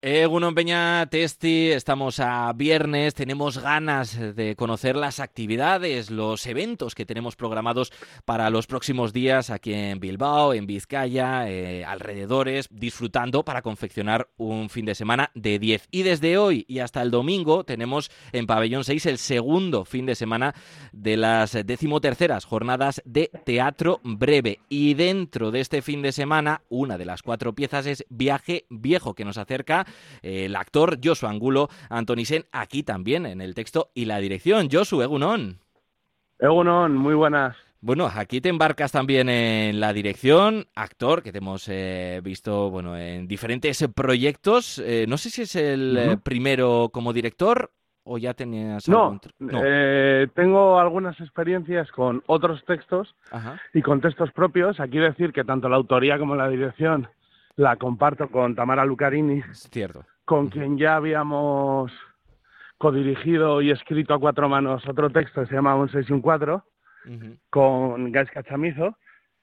Egunon Peña Testi, estamos a viernes, tenemos ganas de conocer las actividades, los eventos que tenemos programados para los próximos días aquí en Bilbao, en Vizcaya, alrededores, disfrutando para confeccionar un fin de semana de 10. Y desde hoy y hasta el domingo tenemos en Pabellón 6 el segundo fin de semana de las 13º jornadas de teatro breve. Y dentro de este fin de semana, una de las 4 piezas es Viaje Viejo, que nos acerca el actor Josu Angulo Antonisen, aquí también en el texto y la dirección. Josu, egunon. Egunon, muy buenas. Bueno, aquí te embarcas también en la dirección, actor, que te hemos visto bueno, en diferentes proyectos. No sé si es el Ujú. primero como director o ya tenías algo. No, No. tengo algunas experiencias con otros textos Ajá. y con textos propios. Aquí decir que tanto la autoría como la dirección la comparto con Tamara Lucarini, Es cierto. con Ujú, quien ya habíamos codirigido y escrito a cuatro manos otro texto que se llama Un 6 y un 4, ujú. con Gaisca Chamizo.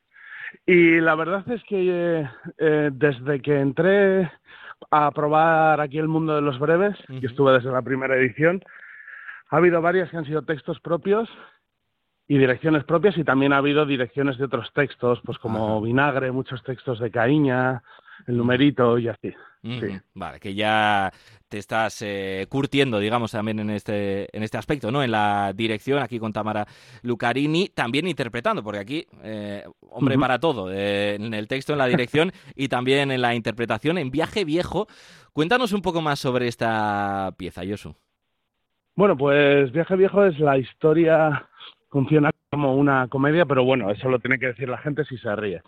Y la verdad es que desde que entré a probar aquí el mundo de los breves, y Ujú. estuve desde la primera edición, ha habido varias que han sido textos propios y direcciones propias, y también ha habido direcciones de otros textos, pues como Ajá. Vinagre, muchos textos de Caíña, El Ujú. Numerito y así. Sí. Ujú. Vale, que ya te estás curtiendo, digamos, también en este aspecto, ¿no? En la dirección, aquí con Tamara Lucarini, también interpretando, porque aquí, hombre Ujú. para todo, en el texto, en la dirección y también en la interpretación, en Viaje Viejo. Cuéntanos un poco más sobre esta pieza, Josu. Bueno, pues Viaje Viejo es la historia, funciona como una comedia, pero bueno, eso lo tiene que decir la gente si se ríe.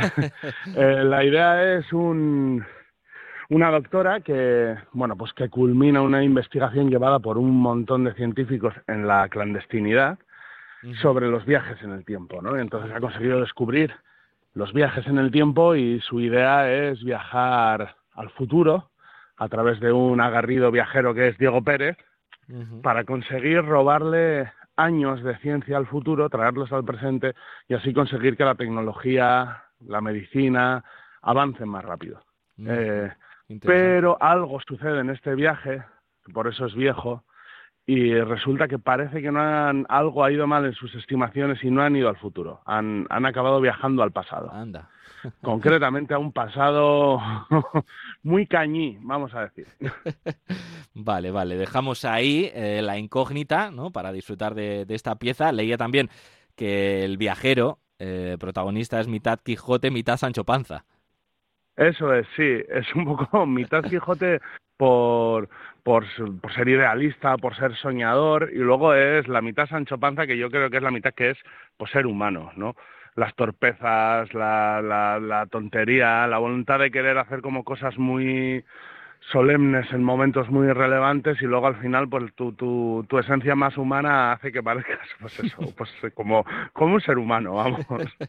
La idea es una doctora que, bueno, pues que culmina una investigación llevada por un montón de científicos en la clandestinidad Ujú. sobre los viajes en el tiempo, ¿no? Entonces ha Anda. conseguido descubrir los viajes en el tiempo y su idea es viajar al futuro a través de un aguerrido viajero que es Diego Pérez Ujú. para conseguir robarle años de ciencia al futuro, traerlos al presente y así conseguir que la tecnología, la medicina avancen más rápido. Ujú. Eh, Interesante. pero algo sucede en este viaje, por eso es viejo, y resulta que parece que algo ha ido mal en sus estimaciones y no han ido al futuro, han acabado viajando al pasado, Anda. concretamente a un pasado muy cañí, vamos a decir. Vale, vale, dejamos ahí la incógnita, ¿no? Para disfrutar de esta pieza. Leía también que el viajero protagonista es mitad Quijote, mitad Sancho Panza. Eso es, sí, es un poco mitad Quijote por, por ser idealista, por ser soñador, y luego es la mitad Sancho Panza, que yo creo que es la mitad que es por ser humano, ¿no? Las torpezas, la tontería, la voluntad de querer hacer como cosas muy solemnes en momentos muy relevantes y luego al final pues tu esencia más humana hace que parezcas pues eso, pues como un ser humano, vamos.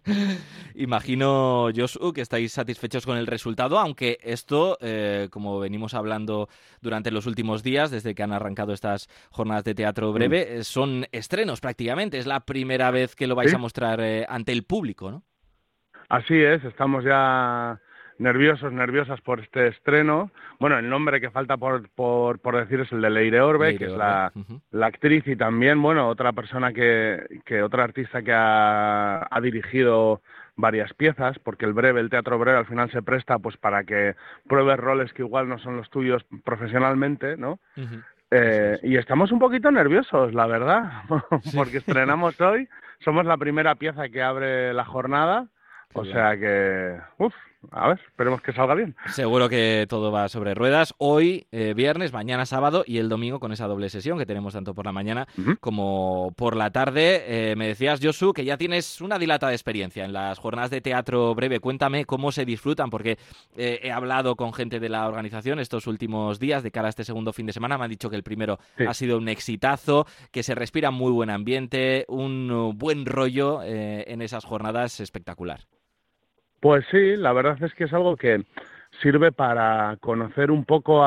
Imagino, Josu, que estáis satisfechos con el resultado, aunque esto, como venimos hablando durante los últimos días, desde que han arrancado estas jornadas de teatro Mm. breve, son estrenos prácticamente. Es la primera vez que lo ¿Sí? vais a mostrar ante el público, ¿no? Así es, estamos ya nerviosos, nerviosas por este estreno. Bueno, el nombre que falta por decir es el de Leire Orbe, que Leire es Orbe. la actriz y también, bueno, otra persona que otra artista que ha dirigido varias piezas, porque el teatro breve al final se presta pues para que pruebes roles que igual no son los tuyos profesionalmente, ¿no? Ujú. Eso es. Y estamos un poquito nerviosos, la verdad, Sí. porque estrenamos hoy, somos la primera pieza que abre la jornada, Qué o bien. sea que, a ver, esperemos que salga bien. Seguro que todo va sobre ruedas. Hoy, viernes, mañana sábado y el domingo con esa doble sesión que tenemos tanto por la mañana Ujú. como por la tarde. Me decías, Josu, que ya tienes una dilatada experiencia en las jornadas de teatro breve. Cuéntame cómo se disfrutan, porque he hablado con gente de la organización estos últimos días de cara a este segundo fin de semana. Me han dicho que el primero Sí, ha sido un exitazo, que se respira muy buen ambiente, un buen rollo en esas jornadas espectacular. pues sí, la verdad es que es algo que sirve para conocer un poco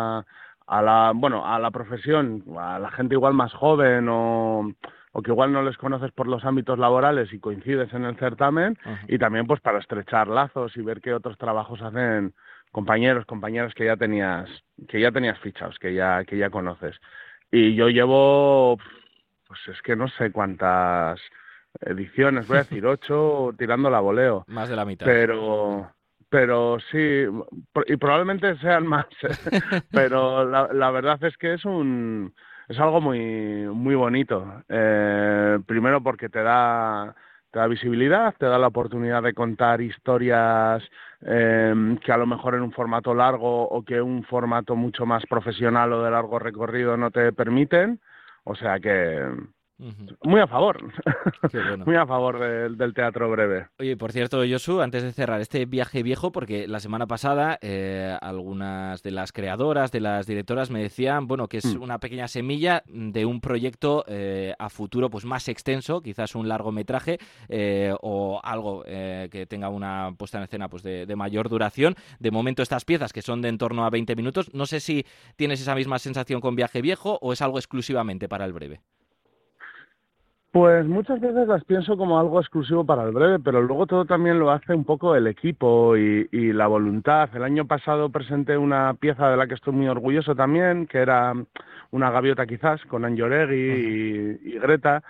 a la profesión, a la gente igual más joven o que igual no les conoces por los ámbitos laborales y coincides en el certamen, Ajá. y también pues para estrechar lazos y ver qué otros trabajos hacen compañeras que ya tenías fichados, que ya conoces. Y yo llevo, pues es que no sé cuántas ediciones, voy a decir 8, tirando la voleo. Más de la mitad. Pero sí, y probablemente sean más, pero la verdad es que es algo muy bonito. Primero porque te da visibilidad, te da la oportunidad de contar historias que a lo mejor en un formato largo o que un formato mucho más profesional o de largo recorrido no te permiten. O sea que Ujú. muy a favor, Qué bueno. muy a favor del teatro breve. Oye, por cierto, Josu, antes de cerrar este viaje viejo, porque la semana pasada algunas de las creadoras, de las directoras me decían, bueno, que es Mm. una pequeña semilla de un proyecto a futuro pues más extenso, quizás un largometraje o algo que tenga una puesta en escena pues de mayor duración. De momento estas piezas que son de en torno a 20 minutos, no sé si tienes esa misma sensación con Viaje Viejo o es algo exclusivamente para el breve. Pues muchas veces las pienso como algo exclusivo para el breve, pero luego todo también lo hace un poco el equipo y la voluntad. El año pasado presenté una pieza de la que estoy muy orgulloso también, que era una gaviota quizás, con Ujú. Anjoregui y Greta,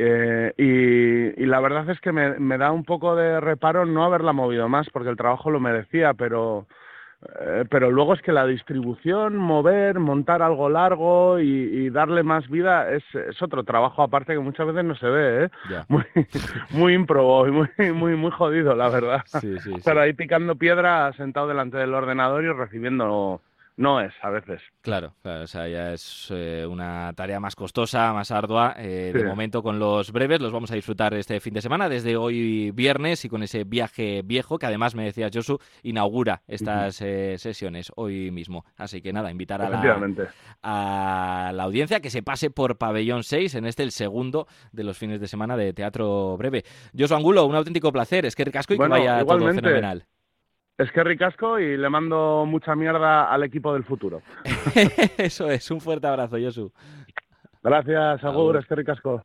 y la verdad es que me da un poco de reparo no haberla movido más, porque el trabajo lo merecía, pero luego es que la distribución, montar algo largo y darle más vida es otro trabajo aparte que muchas veces no se ve, ¿eh? Ya. Muy, muy ímprobo y muy jodido, la verdad. Sí, sí, Estar sí. ahí picando piedra sentado delante del ordenador y recibiendo noes a veces. Claro, claro, o sea, ya es una tarea más costosa, más ardua. Sí. De momento con los breves los vamos a disfrutar este fin de semana, desde hoy viernes y con ese viaje viejo que además me decías, Josu, inaugura Ujú. estas sesiones hoy mismo. Así que nada, invitar Efectivamente. a la audiencia que se pase por Pabellón 6 en el segundo de los fines de semana de Teatro Breve. Josu Angulo, un auténtico placer, es que ricasco y que Bueno, vaya todo igualmente, fenomenal. es que ricasco y le mando mucha mierda al equipo del futuro. Eso es, un fuerte abrazo, Josu. Gracias, Agur, Agur. es que ricasco.